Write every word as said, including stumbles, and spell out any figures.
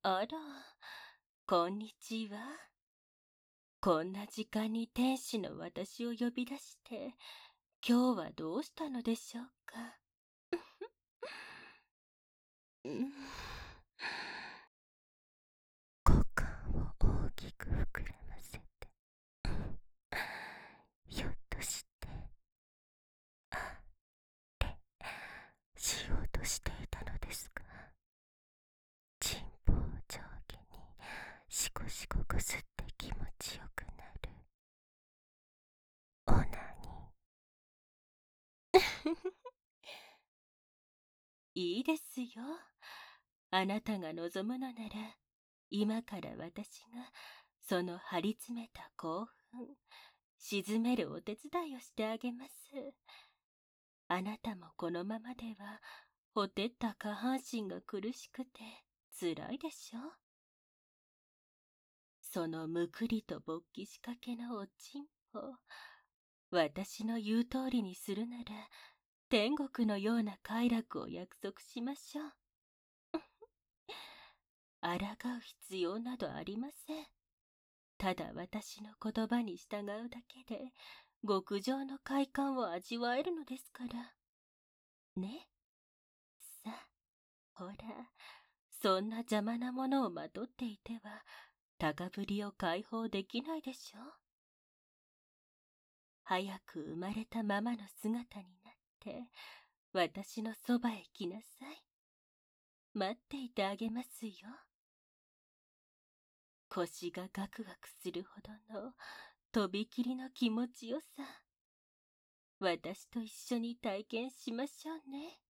あら、こんにちは。こんな時間に天使の私を呼び出して、今日はどうしたのでしょうか。うん、 股間を大きく膨らませて、ひょっとしてあれしようとしていたのですか。チンポを上下にシコシコこすって気持ちよくなるオナニいいですよ。あなたが望むのなら、今から私が、その張り詰めた興奮、沈めるお手伝いをしてあげます。あなたもこのままでは、ほてった下半身が苦しくて、辛いでしょ。そのむくりと勃起しかけのおちんぽ、私の言う通りにするなら、天国のような快楽を約束しましょう。抗う必要などありません。ただ私の言葉に従うだけで、極上の快感を味わえるのですから。ね。さあ、ほら、そんな邪魔なものをまとっていては、高ぶりを解放できないでしょう。早く生まれたままの姿になって、私のそばへ来なさい。待っていてあげますよ。腰がガクガクするほどのとびきりの気持ちよさ。私と一緒に体験しましょうね。